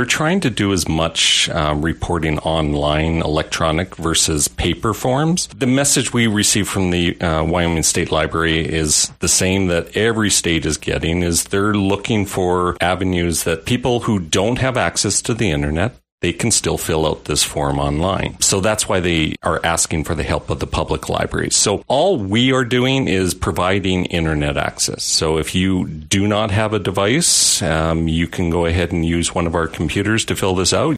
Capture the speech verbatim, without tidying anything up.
they're trying to do as much um, reporting online, electronic versus paper forms. The message we receive from the uh, Wyoming State Library is the same that every state is getting, is they're looking for avenues that people who don't have access to the internet, they can still fill out this form online. So that's why they are asking for the help of the public libraries. So all we are doing is providing internet access. So if you do not have a device, um, you can go ahead and use one of our computers to fill this out.